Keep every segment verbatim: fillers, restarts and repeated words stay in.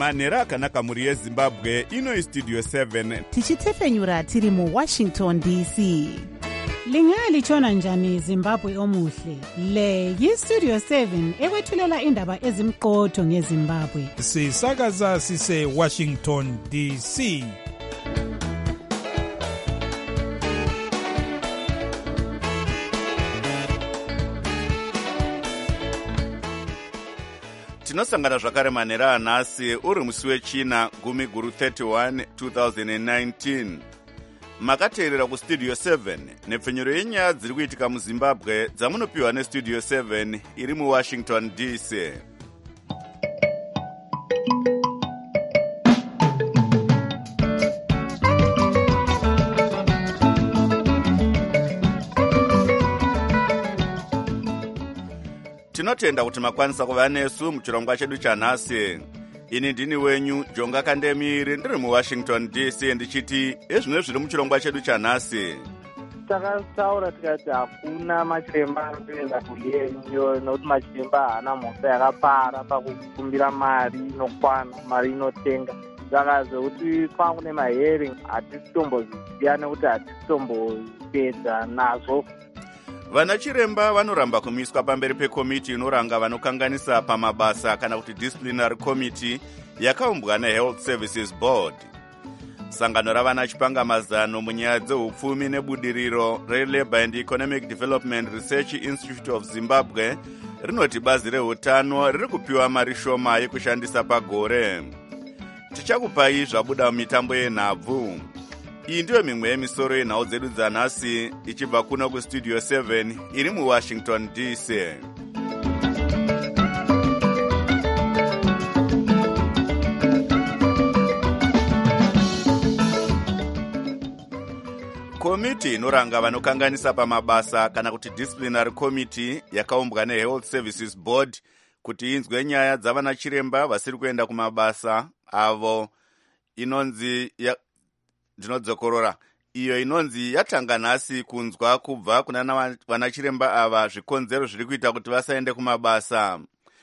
manhero akanaka mhuri yezimbabwe. Ino istudio seven tichitefenyura tiri muwashington D C. Lingalitshona njani Zimbabwe omuhle? Le yistudio seven ekwethulela indaba ezimqotho ngeZimbabwe. Sisakaza sise Washington D C. tinosangana zvakare manhero anhasi uri musi wechina gumi guru thirty-one twenty nineteen. Makateerera kustudio seven nepfenyuro yenyaya dziri kuitika muzimbabwe dzamunopiwa nestudio seven iri muwashington D C. Tinotenda kuti makwanisa kuva nesu muchirongwa chedu chanhasi. Ini ndini wenyu Jonga Kandemiri ndiri muwashington D C ndichiti ezvimwe zviri muchirongwa chedu chanhasi. Takataura tikati hakuna machiremba anoenda kulenyo nokuti machiremba haana mhosva yakapara pakukumbira mari inokwana, mari inotenga. Saka zvekuti kwangu nemahearing hatisi tomboziya nekuti hatisi tombopedza nazvo. Vana chiremba vanoramba kumiswa pamberi pekomiti inoranga vanokanganisa pamabasa kana kuti disciplinary committee yakaumbwa neHealth Services Board. Sangano ravana chipangamazano munyaya dzeupfumi nebudiriro reLabour and Economic Development Research Institute of Zimbabwe rinoti bazi reutano riri kupiwa mari shoma yekushandisa pagore. Tichakupai zvabuda mumitambo yenhabvu. Iyi ndiyo mimwe yemisoro yenhau dzedu dzanhasi ichibva kuno kustudio seven iri muwashington D C. Komiti inoranga vanokanganisa pamabasa kana kuti disciplinary committee yakaumbwa neHealth Services Board kuti inzwe nyaya dzavana chiremba vasiri kuenda kumabasa avo inonzi ya ndinodzokorora iyo inonzi yatanga nhasi kunzwa kubva kuna vanachiremba ava zvikonzero zviri kuita kuti vasaende kumabasa.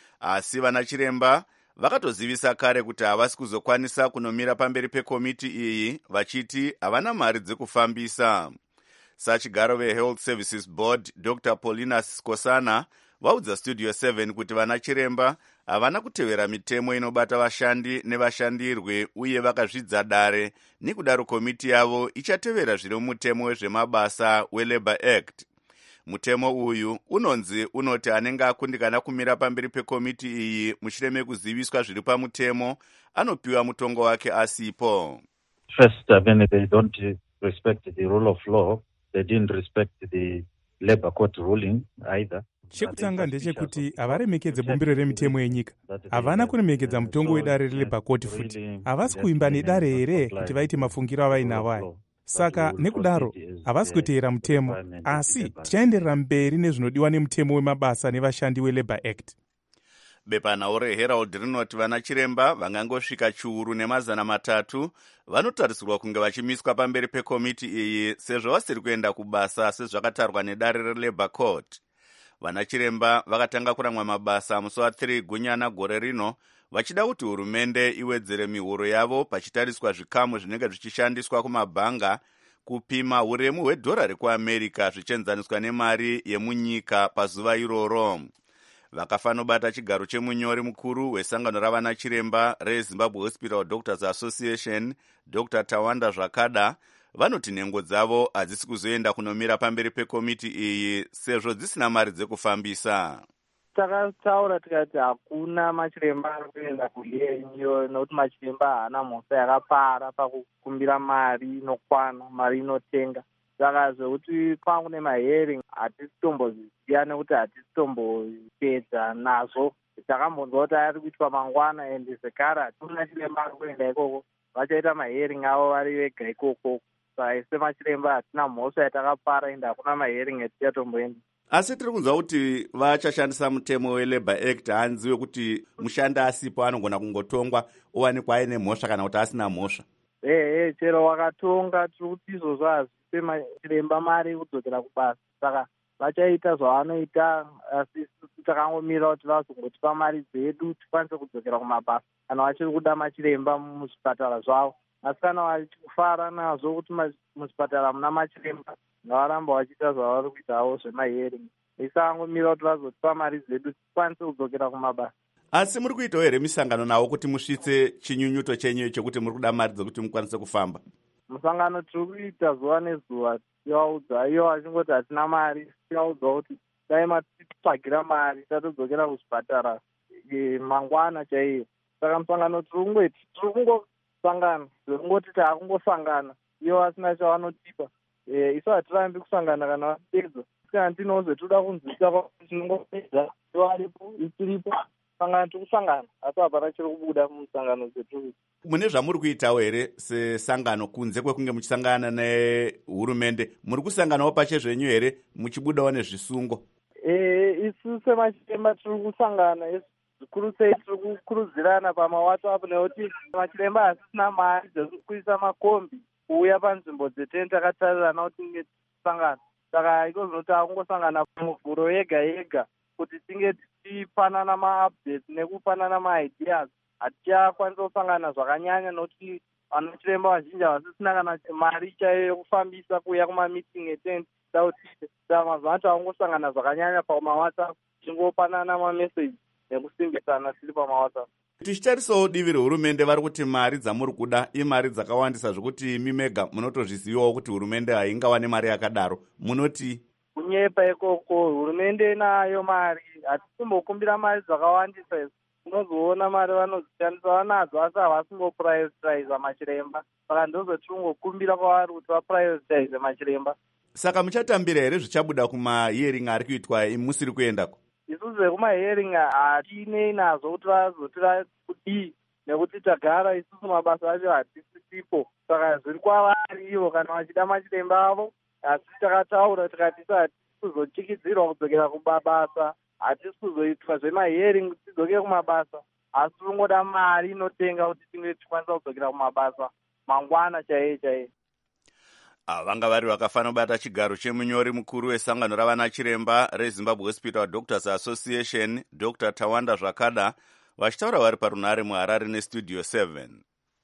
Asi vanachiremba vakatozivisa kare kuti havasi kuzokwanisa kunomira pamberi pekomiti iyi vachiti havana mari dzekufambisa. Sachigaro veHealth Services Board Doctor Paulina Skosana vaudza studio seven kuti vanachiremba havana kutevera mitemo inobata vashandi nevashandirwe uye vakazvidza dare, nekudaro komiti yavo ichatevera zviri mumutemo wezvemabasa weLabour Act. Mutemo uyu unonzi unoti anenge akundikana kumira pamberi pekomiti iyi mushure mekuziviswa zviri pamutemo anopiwa mutongo wake asipo. First, I mean, they don't respect the rule of law. They didn't respect the Labour Court ruling either. Chekutanga ndechekuti havaremekedze bumbiro remitemo yenyika, havana kuremekedza mutongo wedare reLabour Court futi, havasi kuimba nedare here kuti vaite mafungiro avainawo. Saka nekudaro havasi kuteera mutemo, asi tichaenderera mberi nezvinodiwa nemutemo wemabasa nevashandi weLabour Act. Bepanhau reHerald rinoti vanachiremba vangangosvika chiuru nemazana matatu vanotarisirwa kunge vachimiswa pamberi pekomiti iyi sezvo vasiri kuenda kubasa sezvakatarwa nedare reLabour Court. Vanachiremba vakatanga kuramwa mabasa musi wa three gunyana gore rino vachida kuti hurumende iwedzere mihoro yavo pachitariswa zvikamu zvinenge zvichishandiswa kumabhanga kupima uremu hwedhora rekuamerica zvichienzaniswa nemari yemunyika pazuva iroro. Vakafanobata chigaro chemunyori mukuru wesangano ravanachiremba reZimbabwe Hospital Doctors Association Doctor Tawanda Zvakada vanoti nhengo dzavo hadzisi kuzoenda kunomira pamberi pekomiti iyi sezvo dzisina mari dzekufambisa. Takataura tikati hakuna machiremba anoenda kulenyo nokuti machiremba haana mhosva yakapara pakukumbira mari inokwana, mari inotenga. Saka zvekuti kwangu nemahearing hatisi tomboziya nekuti hatisi tombopedza nazvo. Takambonzwa kuti ari kuitwa mangwana ende zvekare hatina chiremba ari kuenda ikoko, vachaita mahearing avo vari vega ikoko. Saise machiremba hatina mhosva yatakapara ende hakuna mahearing etichatomboenda. Asi tiri kunzwa kuti vachashandisa mutemo weLabour Act hanzi wekuti mushandi asipo anogona kungotongwa owanikwa aine mhosva kana kuti asina mhosva. Ehe, chero wakatonga tiri kuti izvozvo hazvipe machiremba mari yekudzokera kubasa. Saka vachaita zvavanoita, asi takangomira kuti vazogotipa mari dzedu tikwanise kudzokera kumabasa kana vachiri kuda machiremba muzvipatara zvavo. Asi kana vachikufara nazvo kuti muzvipatara muna machiremba, ngavaramba vachiita zvavari kuitawo zvemahearing. Isangomira kuti vazotipa mari dzedu tikwanise kudzokera kumabasa. Asi muri kuitawo here misangano nawo kuti musvitse chinyunyuto chenyu chekuti muri kuda mari dzekuti mukwanise kufamba? Musangano tiri kuita zuva nezuva tivaudza, iyo vachingoti hatina mari tivaudza kuti dai matitsvagira mari tatodzokera kuzvipatara mangwana chaiyo. Saka musangano tiri kungoiti tiri kungosangana zvekungoti taakungosangana iyo vasina chavanotipa. Isu hatirambi kusangana kana vatipedza kana tinozve toda kunzwisa tinongopedza ivaripo ichiripo sangano tiri kusangana asi hapana chiri kubuda mumusangano dzetiri. Mune zvamuri kuitawo here sesangano kunze kwekunge muchisangana nehurumende? Muri kusanganawo pachezvenyu here muchibudawo nezvisungo? Isu semachiremba tiri kusangana zvikuru sei tiri kukurudzirana pamawhatsapp nekuti machiremba hasisina mari dzekuisa makombi kuuya panzvimbo dzeteni takatarirana kuti tinge tichisangana. Saka iko zvinoti akungosangana muvhuro yega yega kuti tinge tichipanana maupdates nekupanana maideas. Hatichakwanisa kusangana zvakanyanya nokuti vanachiremba vazhinji havasisina kana mari chaiyo yokufambisa kuuya kumameeting eteni tautite. Saka mazuva acho akungosangana zvakanyanya pamawhatsapp tichingopanana mameseji nekusimbisana tiri pamawhatsapp. Tichitarisawo divi rehurumende vari kuti mari dzamuri kuda imari dzakawandisa zvokuti imi mega munotozvizivawo kuti hurumende haingawane mari yakadaro. Munoti kunyepa ikoko hurumende nayo mari, hatisimbokumbira mari dzakawandisa. Unozoona mari vanodzishandisa vanadzo asi havasingoprioritize machiremba. Saka ndozvatiri kungokumbira kwavari kuti vaprioritize machiremba. Saka muchatambira here zvichabuda kumahearing ari kuitwa musiri kuendako? Isu zvekumahearing hatinei nazvo kuti vazotira kudii nekuti tagara isusu mabasa acho hatisipo. Saka zviri kwavari ivo kana vachida machiremba avo. Asi takataura tikati isu hatisi kuzochikidzirwa kudzokera kumabasa, hatisi kuzoitwa zvemahearing kuti tidzoke kumabasa, asi tiri kungoda mari inotenga kuti tinge tichikwanisa kudzokera kumabasa mangwana chaiye chaiye. Vanga vari vakafanira kubata chigaro chemunyori mukuru wesangano ravana chiremba reZimbabwe Hospital Doctors Association, Doctor Tawanda Zvakada, vachitaura vari parunare muHarare neStudio seven.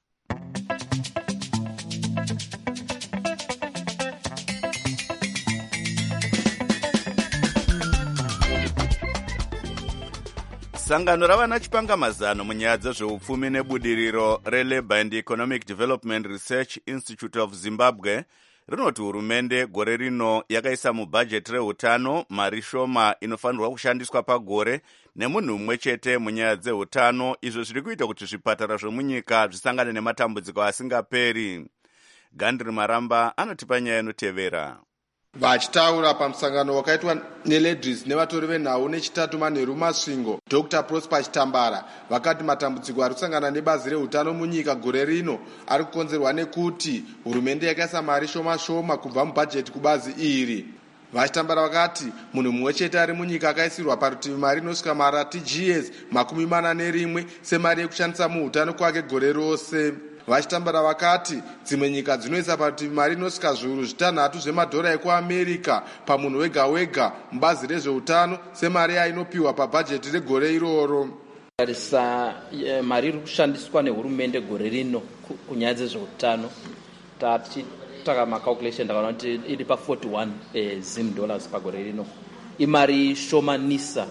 Sangano ravana chipangamazano munyaya dzezveupfumi nebudiriro reLabour and Economic Development Research Institute of Zimbabwe rinoti hurumende gore rino yakaisa mubhajeti reutano mari shoma inofanirwa kushandiswa pagore nemunhu umwe chete munyaya dzeutano, izvo zviri kuita kuti zvipatara zvemunyika zvisangane nematambudziko asingaperi. Gandri Maramba anotipa nyaya inotevera. Vachitaura pamusangano wakaitwa neledris nevatori venhau nechitatu manheru masvingo, Doctor Prosper Chitambara vakati matambudziko ari kusangana nebazi reutano munyika gore rino ari kukonzerwa nekuti hurumende yakaisa mari shoma shoma kubva mubhajeti kubazi iri. Vachitambara vakati munhu mumwe chete ari munyika akaisirwa parutivi mari inosvika mara T G S makumi mana nerimwe semari yekushandisa muutano kwake gore rose. Vachitambara vakati dzimwe nyika dzinoisa parutivi mari inosvika zviuru zvitanhatu zvemadhora ekuamerica pamunhu wega wega mubazi rezveutano semari yainopiwa pabhajeti regore iroro. Tarisa mari iri kushandiswa nehurumende gore rino kunyaya dzezveutano tatitaka macalculation ndakaona kuti iri pa forty-one eh, zim dollars pagore rino. Imari shomanisa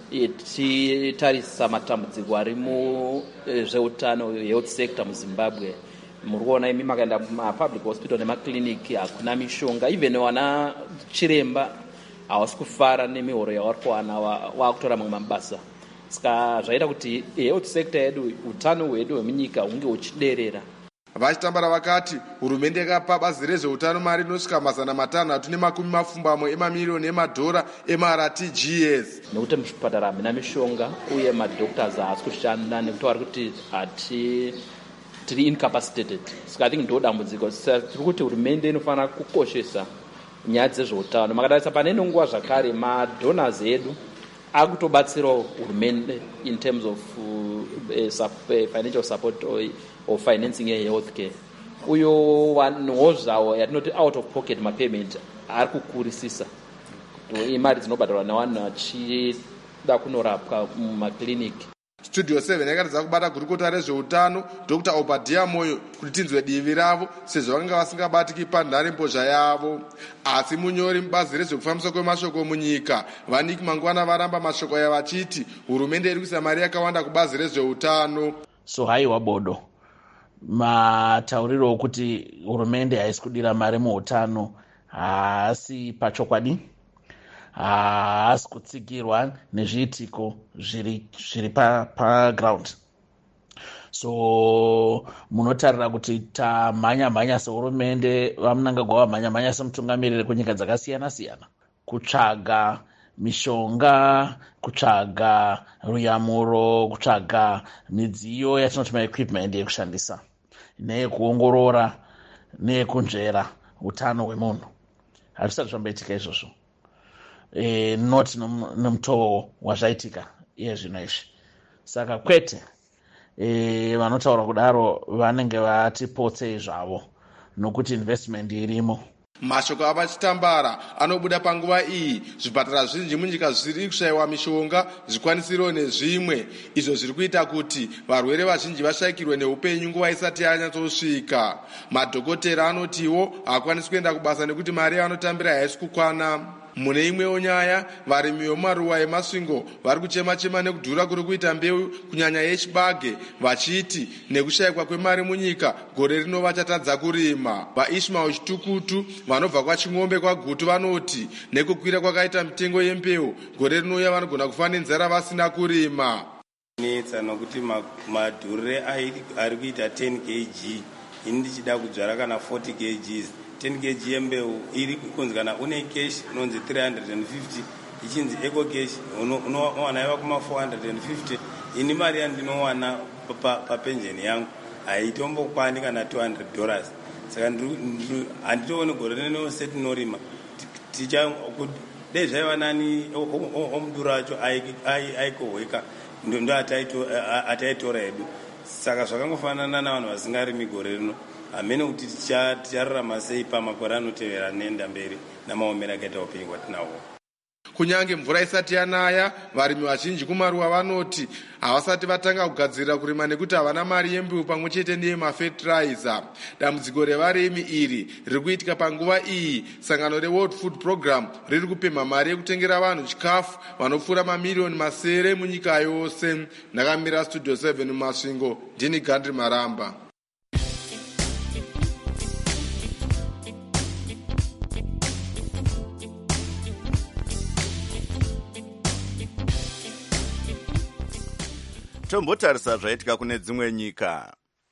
titarisa matambudziko ari muzveutano health sector muZimbabwe. Muri kuona imi makaenda mapublic hospital nemaclinic hakuna mishonga, even wana chiremba havasi kufara nemihoro yavari kuwana vakutora mamwe mabasa. Saka zvaita kuti health sector yedu utano hwedu hwemunyika hunge huchiderera. Vachitambara vakati hurumende yakapa bazi rezveutano mari inosvika mazana matanhatu nemakumi mapfumbamwe emamiliyoni emadhora emara T G S. Nekuti muzvipatara hamina mishonga uye madoctors haasi kushanda nekuti vari kuti hati tiri incapacitated. Saka I think ndo dambudziko. Tiri kuti hurumende inofanira kukoshesa nyaya dzezveutano. Makatarisa pane nguva zvakare madonors edu akutobatsirawo hurumende in terms of uh, uh, financial support or, or financing a health care. Uyo vanhuwo zvavo yatinoti out of pocket mapayment ari kukurisisa. Imari dzinobhadharwa nevanhu da kunorapwa mumakiriniki. Studio seven yakatadza kubata gurukota rezveutano Doctor Obadiah Moyo kuti tinzwe divi ravo sezvo vakanga vasingabatiki panhare mbozha yavo. Asi munyori mubazi rezvekufambiswa kwemashoko munyika Vaniki Mangwana varamba mashoko aya vachiti hurumende iri kuisa mari yakawanda kubazi rezveutano. So haiwa bodo matauriro okuti hurumende haisi kudira mari muutano haasi pachokwadi, haasi kutsigirwa nezviitiko zviri zviri paground pa so munotarira kuti tamhanya mhanya sehurumende vamunangagwa vamhanya mhanya semutungamiriri kunyika dzakasiyana siyana kutsvaga mishonga, kutsvaga ruyamuro, kutsvaga midziyo yatinoti maequipment yekushandisa neyekuongorora neyekunzvera utano hwemunhu. Hazvisati zvamboitika izvozvo e, not nemutoo wazvaitika iye zvino izvi. Saka kwete e, vanotaura kudaro vanenge vatipotsei zvavo nokuti investment irimo. Mashoko avachitambara anobuda panguva iyi zvipatara zvinji munyika zviri kushayiwa mishonga, zvikwanisiro nezvimwe izvo zviri kuita kuti varwere vazhinji vashayikirwe neupenyu nguva isati yanyatsosvika. Madhokotera anotiwo haakwanisi kuenda kubasa nekuti mari yavanotambira haisi kukwana. Mune imwewo nyaya, varimi vemaruva emasvingo vari kuchema-chema nekudhura kuri kuita mbeu kunyanya yechibage vachiti nekushayikwa kwemari munyika gore rino vachatadza kurima. VaIshmael Chitukutu vanobva kwaChing'ombe kwaGutu vanoti nekukwira kwakaita mitengo yembeu gore rinouya vanogona kufa nenzara vasina kurima. Netsa nokuti madhurire ari kuita ten kilograms ini ndichida kudzvara kana forty kilograms ten kilograms yembeu iri kunzikana une cash unonzi three hundred fifty ichinzi eco cash unowana yava kuma four hundred fifty. Ini mari yandinowana papensheni yangu haitombokwani kana two hundred dollars. Saka handitooni gore rino setinorima dei zvaiva nani omuduru acho aikohweka ndo ataitora hedu. Saka zvakangofanana navanhu vasingarimi gore rino. Hamene kuti tichararama sei pamakore anotevera nenda mberi namaomero akaita upenyu hwatinawo. Kunyange mvura isati yanaya, varimi vazhinji kumaruwa vanoti havasati vatanga kugadzirira kurima nekuti havana mari yembeu pamwe chete neyemafertilizer. Dambudziko revarimi iri riri kuitika panguva iyi sangano reWorld Food Program riri kupemha mari yekutengera vanhu chikafu vanopfuura mamiliyoni masere munyika yose. Ndakamira Studio seven mumasvingo, ndini Gandhi Maramba. Tombotarisa zvaitika kune dzimwe nyika.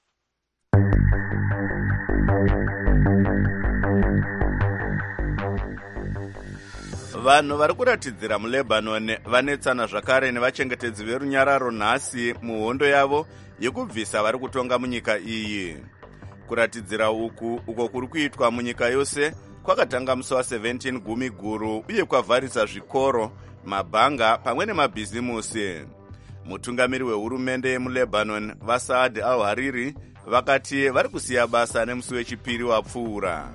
Vanhu vari kuratidzira muLebanon vanetsana zvakare nevachengetedzi verunyararo nhasi muhondo yavo yekubvisa vari kutonga munyika iyi. Kuratidzira uku uko kuri kuitwa munyika yose kwakatanga musi wa-seventeen gumi guru uye kwavharisa zvikoro, mabhanga pamwe nemabhizimusi. Mutungamiri wehurumende yemuLebanon vaSaad al-Hariri vakati vari kusiya basa nemusi wechipiri wapfuura.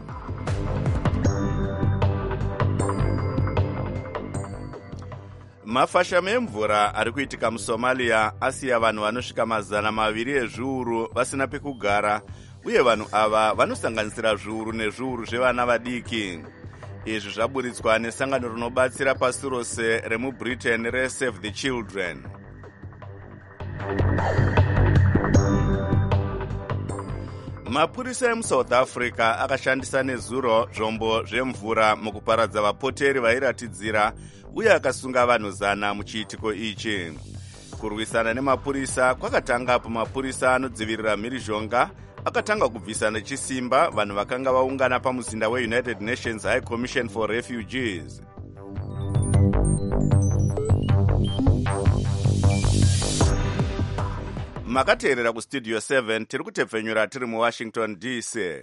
Mafashamo emvura ari kuitika muSomalia asiya vanhu vanosvika mazana maviri ezviuru vasina pekugara uye vanhu ava vanosanganisira zviuru nezviuru zvevana vadiki. Izvi zvaburitswa nesangano rinobatsira pasi rose remuBritain reSave the Children. Mapurisa emuSouth Africa akashandisa nezuro zvombo zvemvura mukuparadza vapoteri vairatidzira uye akasunga vanhu zana muchiitiko ichi. Kurwisana nemapurisa kwakatanga apo mapurisa anodzivirira mhirizhonga akatanga kubvisa nechisimba vanhu vakanga vaungana pamuzinda weUnited Nations High Commission for Refugees. Makateerera kustudio seven tiri kutepfenyura tiri muWashington D C.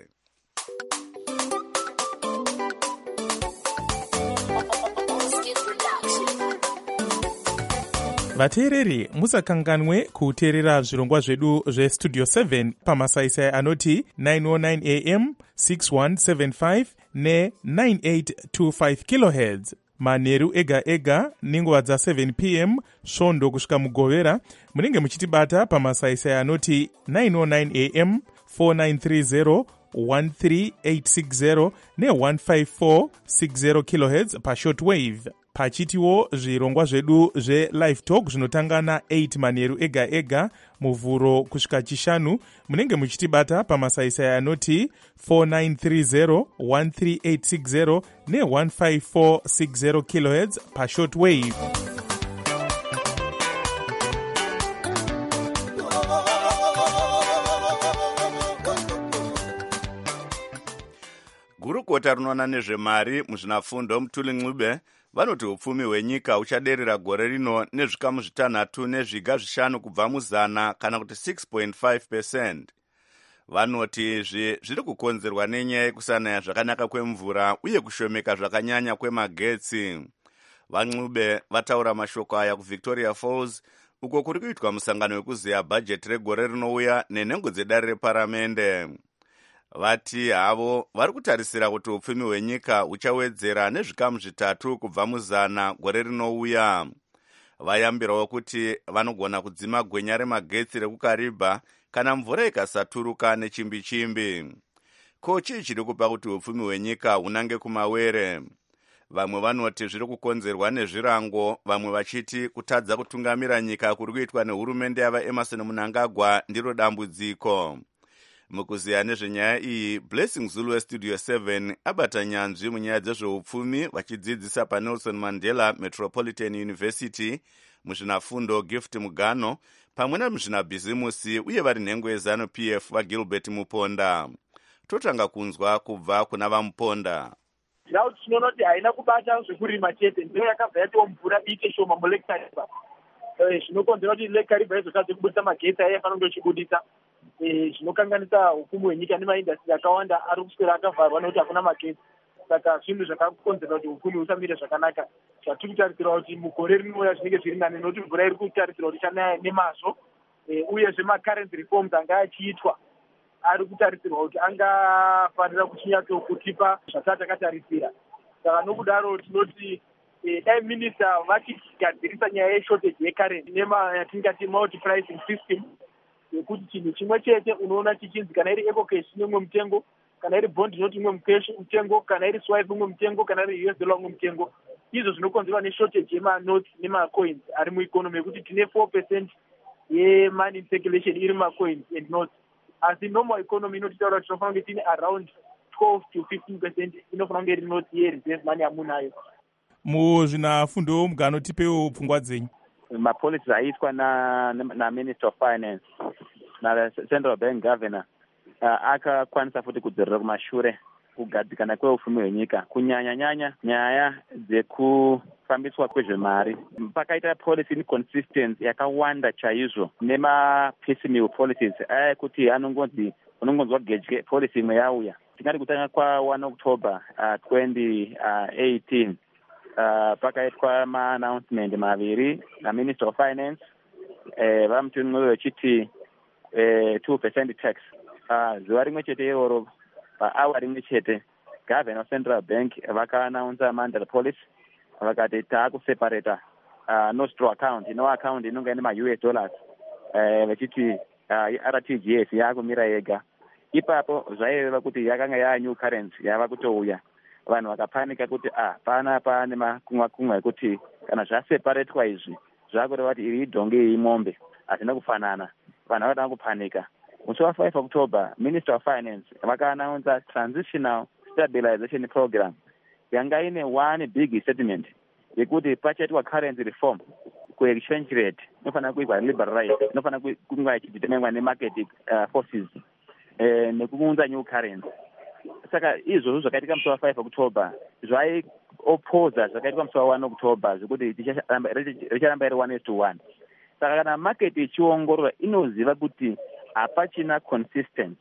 Vateereri, musakanganwe kuteerera zvirongwa zvedu zvestudio seven pamasaisai anoti nine oh nine A M, six one seven five ne nine eight two five kilohertz. manheru ega ega nenguva dza-seven p m svondo kusvika mugovera. Munenge muchitibata pamasaisai anoti nine oh nine a m, four nine three zero, one three eight six zero ne one five four six zero kilohertz pashortwave. Pachitiwo zvirongwa zvedu zve-live talk zvinotanga na-eight manheru ega ega muvhuro kusvika chishanu. Munenge muchitibata pamasaisai anoti four nine three zero, one three eight six zero ne one five four six zero kilohertz pashortwave. Gurukota rinoona nezvemari muzvinafundo Mutuli Ncube vanoti upfumi hwenyika huchaderera gore rino nezvikamu zvitanhatu nezviga zvishanu kubva muzana kana kuti six point five percent. Vanoti izvi zviri kukonzerwa nenyaya yekusanaya zvakanaka kwemvura uye kushomeka zvakanyanya kwemagetsi. VaNcube vataura mashoko aya kuVictoria Falls uko kuri kuitwa musangano wekuziya bhajeti regore rinouya nenhengo dzedare reparamende. Vati havo vari kutarisira kuti upfumi hwenyika huchawedzera nezvikamu zvitatu kubva muzana gore rinouya. Vayambirawo kuti vanogona kudzima gwenya remagetsi rekukaribha kana mvura ikasaturuka nechimbi chimbi. Ko chii chiri kupa kuti upfumi hwenyika hunange kumawere? Vamwe vanoti zviri kukonzerwa nezvirango, vamwe vachiti kutadza kutungamira nyika kuri kuitwa nehurumende yavaEmerson Mnangagwa ndiro dambudziko. Mukuziya nezvenyaya iyi, Blessing Zulu weStudio seven abata nyanzvi munyaya dzezveupfumi vachidzidzisa paNelson Mandela Metropolitan University muzvinafundo Gift Mugano pamwe nemuzvinabhizimusi uye vari nhengo yeZanu P F vaGilbert Muponda. Totanga kunzwa kubva kuna vaMuponda. Ndau tinoona kuti haina kubata zvekurima chete, ndiyo yakabva yatiwo mvura ite shoma muLake Kariba. Zvinokonzera kuti Lake Kariba izotadza kubudisa magetsi aifanira kunge ichibudisa. Zvinokanganisa upfumi hwenyika nemaindastri akawanda ari kuswera akavharwa nekuti hakuna magetsi. Saka zvinhu zvakakonzera kuti upfumi husamire zvakanaka. Zvatiri kutarisira kuti mugore rinouya zvinenge zviri nani nokuti mvura iri kutarisirwa kuti ichanaya nemazvo. Uyezve macurrency reforms anga achiitwa ari kutarisirwa kuti angafanira kuchinyatso-kutipa zvasati akatarisira. Saka nokudaro tinoti dai minista vachigadzirisa nyaya yeshortage yecurrency nemayatingati multi-pricing system yekuti chinhu chimwe chete unoona chichinzi kana iri eco cash nemwe mutengo, kana iri bond inoti imwe mutengo, kana iri swipe imwe mutengo, kana iri U S dollar imwe mutengo. Izvo zvinokonzerwa neshortage yemanotes nemacoins ari mueconomy yekuti tine four percent yemoney in circulation iri macoins and notes. Asi normal economy inotitaura kuti tinofanira kunge tine around twelve to fifteen percent inofanira kunge iri notes yereserve money yamunayo. Muzvinafundo Mugano tipewo pfungwa dzenyu. Mapolicies aitwa na, na Minister of Finance na Central Bank Governor uh, akakwanisa futi kudzorera kumashure kugadzikana kweupfumi hwenyika kunyanya nyanya nyaya dzekufambiswa kwezvemari. Pakaita policy inconsistency yakawanda chaizvo nema-piecemeal policies aya kuti anongonzi unongonzwa gedye policy imwe yauya. Tingati kutanga kwa one October uh, twenty eighteen uh, pakaitwa ma-announcement maviri na Minister of Finance eh, vamuti mwe vechiti eh, two percent tax. Uh, zuva rimwe chete iroro pahour rimwe chete Governor of Central Bank vaka-announce mandatory policy vakati taakuseparata uh, nostro account ino account inonga ine ma-U S dollars uh, vechiti uh, R T G S yakumira yega. Ipapo zvaireva kuti yakanga yaa new currency yava kutouya. Vanhu vakapanika kuti ah pana pane makumwa kumwa ekuti kana zvaseparatwa izvi zvakureva kuti iri idhonge imombe hazina kufanana. Vanhu vakatanga kupanika. Musi wa five October Minister of Finance vaka-announce transitional stabilization program yanga ine one big statement yekuti pachaitwa currency reform ku-exchange rate inofanira kuitwa liberalized, inofanira kunga ichideterminwa ne-market uh, forces eh, nekuunza new currency. Saka izvozvo zvakaitika musi wa five October zvai-opposa zvakaitika musi wa one October zvekuti richaramba iri one is to one. Saka kana market ichiongorora inoziva kuti hapachina consistency.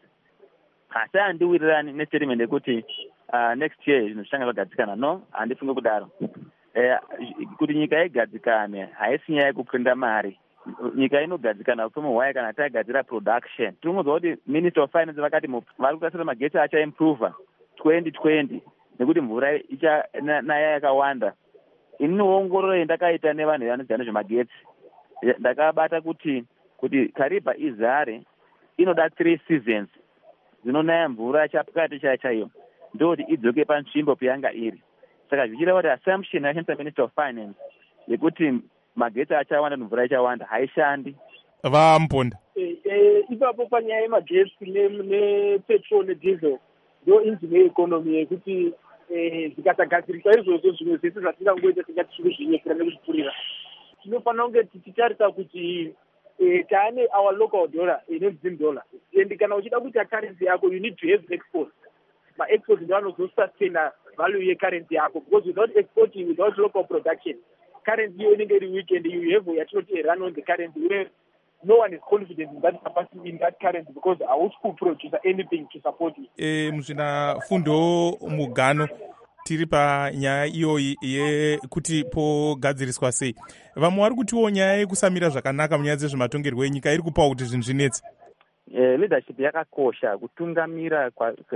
Asi handiwirirani nestatement yekuti uh, next year zvinhu zvichanga zvagadzikana. No, handifunge kudaro. Eh, kuti nyika igadzikane haisi nyaya yekuprinda mari. Nyika inogadzikana upfumi hwayo kana tagadzira production. Tinomudzwa kuti Minister of Finance vakati vari kutasira magetsi achaimprova twenty twenty nekuti mvura ichanaya yakawanda ini ongororo yandakaita nevanhu vanodzana nezvemagetsi ndakabata kuti kuti Kariba izare inoda three seasons dzinonaya mvura chapakati chaya chaiyo ndoti idzoke panzvimbo payanga iri. Saka zvichireva kuti assumption yakashandisa Minister of Finance yekuti magetsi achawanda mvura ichawanda haishandi. Vamponda ipapo panyaya yemagetsi nepetrol nediesel ndo injini yeekonomi yekuti zvikasagadziriswa izvozvo zvimwe zvese zvatingangoita tingati tikuzvinyekera nekuzvipurira. Tinofanira kunge tichitarisa kuti taane our local dollar inonzi dollar and kana uchida kuita currency yako you need to have exports. Ma-exports ndo anozosustaina value yecurrency yako because without exporting, without local production, currency iyo inenge iri weak and you have yatinoti run on the currency where no one is confident in that capacity in that currency because hausi kuproduce anything to support it. E, muzvina fundo mugano tiri panyaya iyoyi yekuti pogadziriswa sei. Vamwe vari kutiwo nyaya yekusamira zvakanaka munyaya dzezvematongerwo enyika iri kupawo kuti zvinhu zvinetsa. Eh, leadership yakakosha kutungamira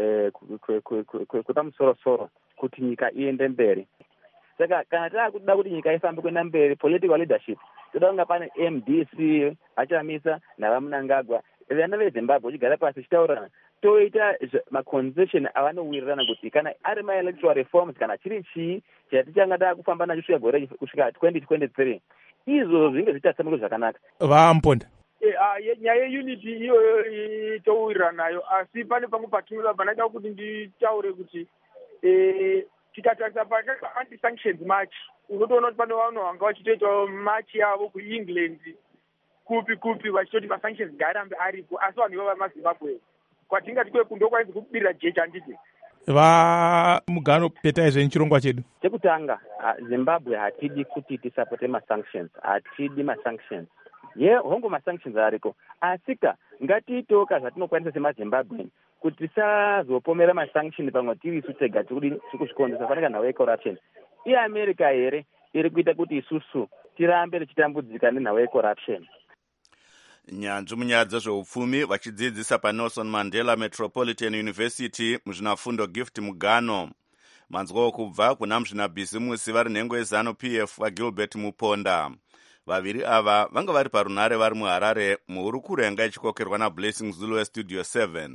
kwepamusoro-soro kuti nyika iende mberi. Saka kana takuda kuti nyika ifambe kuenda mberi, political leadership toda kunga pane M D C achamisa navamunangagwa vana veZimbabwe uchigara pasi chitaurana toita maconversation avanowirirana kuti kana ari ma-electoral reforms kana chiri chii chatichangada kufamba nacho kusvika gore kusvika twenty twenty-three izvo zvinge zvichasamuka zvakanaka. Vamponda nyaya yeunity iyoyo touwirira nayo asi pane pamwe patinoda pandaida kuti nditaure kuti tikatarisa pa-anti-sanctions march unotoona kuti pane vanhu vanga vachitoitawo march yavo kuengland kupi kupi vachitoti ma-sanctions ngaarambe aripo asi vanhu ivo vamazimbabwe kwatingati kwe kundokwanisa kubirira jecha handiti vamugano petai zvenechirongwa chedu chekutanga. Zimbabwe hatidi kuti tisapote ma-sanctions, hatidi ma-sanctions. Ye hongo ma-sanctions ariko asika ngatiitoka zvatinokwanisa semazimbabwe kuti tisazopomera ma-sanction pamwe tirisu tega tikuzvikondesa fanira nhau yecorruption. IAmerica here iri kuita kuti isusu tirambe tichitambudzika nenhau yecorruption. Nyanzvi munyaya dzezveupfumi vachidzidzisa paNelson Mandela Metropolitan University muzvinafundo Gift Mugano. Manzwa kubva kuna muzvinabhizimusi vari nhengo yeZanu P F vaGilbert Muponda. Vaviri ava vanga vari parunare vari muHarare muhurukuro yanga ichikokerwa naBlessing Zulu weStudio seven.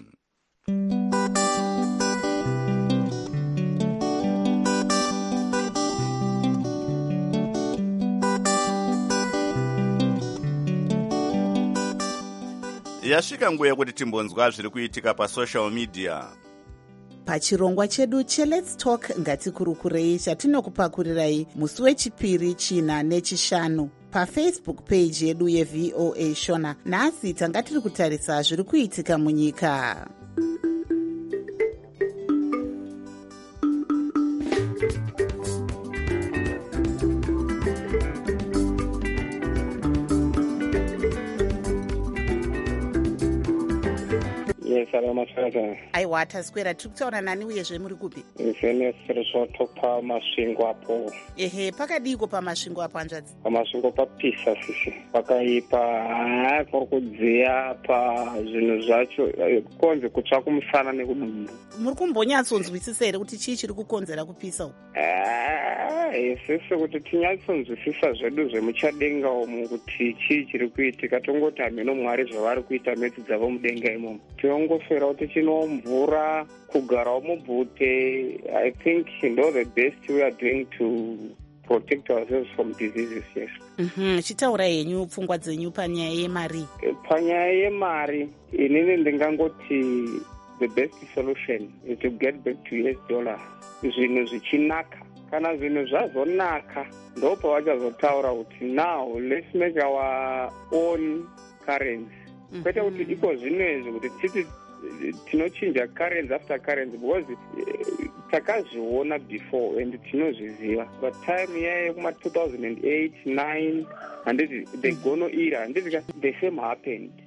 Yasvika nguva yekuti timbonzwa zviri kuitika pasocial media. Pachirongwa chedu cheLet's Talk ngatikurukurei chatinokupakurirai musi wechipiri, china nechishanu pafacebook page yedu yeV O A Shona. Nhasi tanga tiri kutarisa zviri kuitika munyika. Aiwa taswera tiri kutaura nani uyezve muri kupi? Topa masvingo apo. Ehe, pakadiko pamasvingo apo hanzvadzi? Pamasvingo papisa sisi. Pakaipa haa kuri kudziya pa zvinhu zvacho konze kutsva kumusana nekudumbu. Muri kumbonyatsonzwisisa here kuti chii chiri kukonzera kupisa uku? Isisi kuti tinyatsonzwisisa zvedu zvemuchadenga umu kuti chii chiri kuitika tongoti hameno Mwari zvavari kuita metsi dzavo mudenga imomo. Tiongofera kuti chino mvura kugarawo mubvute. I think ndo the best we are doing to protect ourselves from diseases, yes. Mhm, chitaura henyu pfungwa dzenyu panyaya yemari. Panyaya yemari inini ndingangoti the best solution is to get back to U S dollar. Zvinhu zvichinaka kana zvinhu zvazonaka ndo pavachazotaura kuti now let's make our own currency. Kwete kuti iko zvinezvi kuti titi tinochinja currency after currency because takazviona before and tinozviziva but time yaye kuma two thousand eight nine handiti the gono era handiti the same happened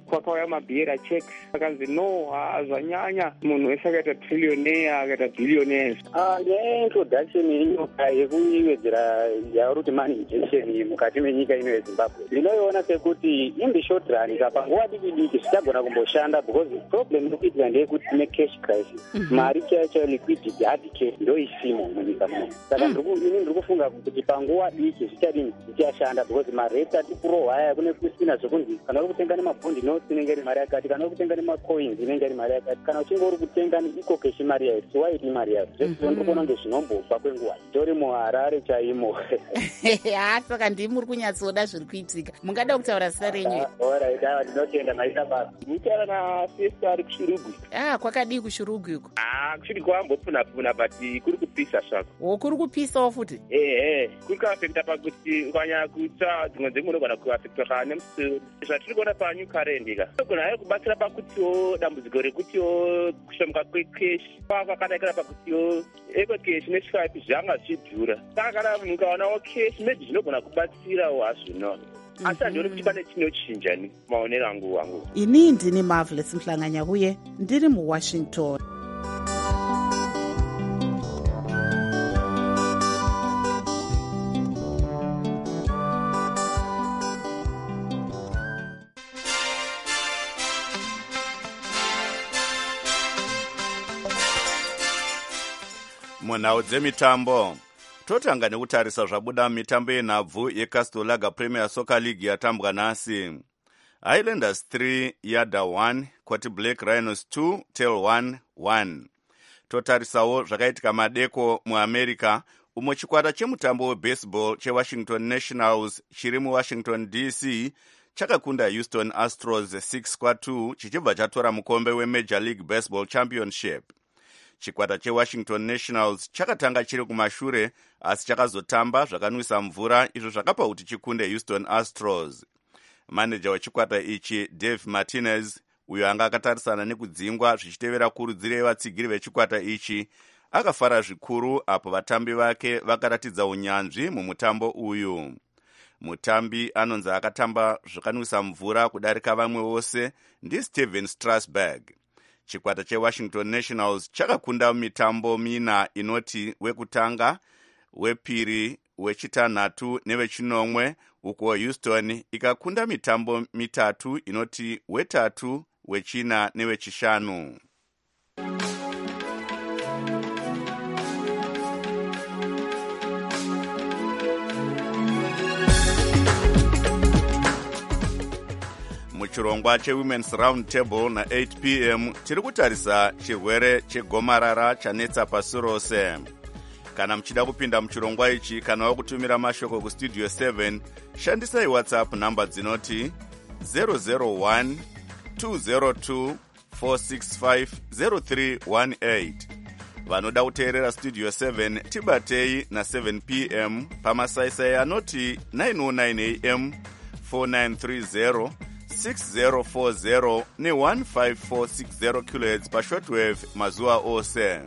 kwakauya mabhiera checks akanzi no zvanyanya munhu wese akaita trillionaire akaita billionaires. nyaya yeintroduction yenyoka yekuiwedzera yauri kuti money injection mukati menyika ino yezimbabwe ndinoiona sekuti in the short run panguva diki diki zvichagona kumboshanda because problem iri kuitika ndeyekuti tine cash crisis. Mari chaiyo chaiyo liquidity hard cash ndo isimo munyika muno. Saka ini ndiri kufunga kuti panguva diki zvichadini zvichashanda because marate ati kurohwaya kune kusina zvokunzi kana uri kutenga nemabhondi notes inenge iri mari yakati, kana uri kutenga nemacoins inenge iri mari yakati, kana uchinge uri kutenga neeco cash mari yayo siwaiti mari yayo zvezvo ndikuona kunge zvinombobva kwenguva tori muharare chaimo. ha saka ndii muri kunyatsoda zviri kuitika. mungada kutaura zita renyu? Alright, awa ndinotenda maita basa. Mutaura naFesta ari kuShurugwi. Ah, kwakadii kuShurugwi uko? Ah, kuShurugwi kwambopfuna pfuna but kuri kupisa zvako. Oh, kuri kupisawo futi? Eh eh, kuri kuafekta pakuti ukanya kuita dzimwe dzenguva unogona kuafektwa kana nemusoro. Zvatiri kuona panew current ika unogona hayo kubatsira pakutiwo dambudziko rekutiwo kushomoka kwekeshi kwakadaikira pakutiwo eko keshi neswipe zvanga zvichidhura. Saka kana munhu ukaonawo keshi maybe zvinogona kubatsirawo hazvino. Asi handioni kuti pane chinochinja ni maonero angu wangu. Ini ndini Marvelous Mhlanganya huye ndiri muWashington. munhau dzemitambo totanga nekutarisa zvabuda mitambo yenhabvu yeCastle Lager Premier Soccer League yatambwa nhasi. Highlanders three Yada one Kwati Black Rhinos two Tail one one. Totarisawo zvakaitika madeko muAmerica umwe chikwata chemutambo webaseball cheWashington Nationals chiri muWashington D C chakakunda Houston Astros six kwa two chichibva chatora mukombe weMajor League Baseball Championship. Chikwata cheWashington Nationals chakatanga chiri kumashure asi chakazotamba zvakanwisa mvura izvo zvakapa kuti chikunde Houston Astros. Manager wechikwata ichi Dave Martinez uyo anga akatarisana nekudzingwa zvichitevera kurudziro yevatsigiri vechikwata ichi akafara zvikuru apo vatambi vake vakaratidza unyanzvi mumutambo uyu. Mutambi anonzi akatamba zvakanwisa mvura kudarika vamwe vose ndi Steven Strasburg. Chikwata cheWashington Nationals chakakunda mitambo mina inoti wekutanga, wepiri, wechitanhatu newechinomwe, uko Houston ikakunda mitambo mitatu inoti wetatu, wechina newechishanu. Muchirongwa cheWomen's Round Table na eight p m tiri kutarisa chirwere chegomarara chanetsa pasi rose. Kana mchida kupinda muchirongwa ichi kana wakutumira mashoko kustudio seven shandisai WhatsApp namba dzinoti zero zero one two zero two four six five zero three one eight. Vanoda kuteerera studio seven tibatei na seven p m pamasaisai anoti nine oh nine a m four nine three zero six zero four zero ne one five four six zero kilohertz pa shortwave mazuva ose.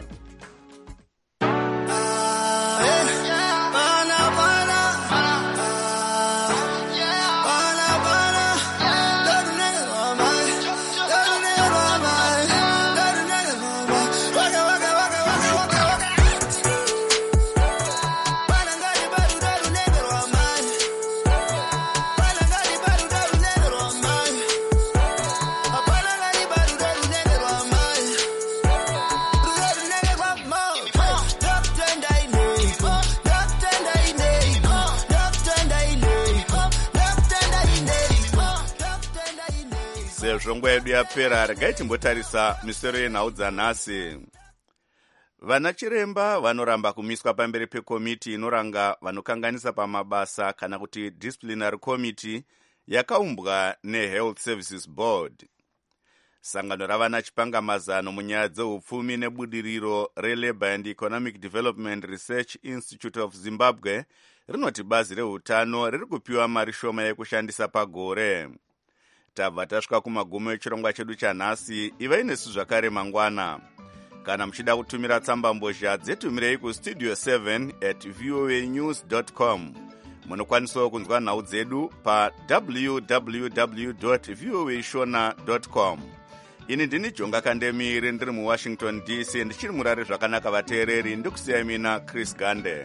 Zvongwa yedu yapera regai timbotarisa misoro yenhau dzanhasi. Vana chiremba vanoramba kumiswa pamberi pekomiti inoranga vanokanganisa pamabasa kana kuti disciplinary committee yakaumbwa neHealth Services Board. Sangano ravana chipangamazano munyaya dzeupfumi nebudiriro reLabour and Economic Development Research Institute of Zimbabwe rinoti bazi reutano riri kupiwa mari shoma yekushandisa pagore. Tabva tasvika kumagumo echirongwa chedu chanhasi. Ivai nesu zvakare mangwana. Kana muchida kutumira tsamba mbozha dzetumirei kustudio seven at voanews dot com. munokwanisawo kunzwa nhau dzedu pa w w w dot voa shona dot com. ini ndini jonga kandemiri ndiri muwashington d c ndichiri murari zvakanaka vateereri ndikusiyai mina Chris Gande.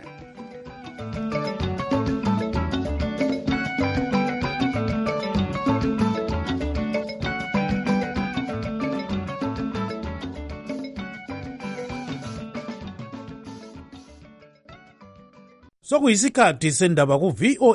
sokuyisikhathi sendaba ku V O A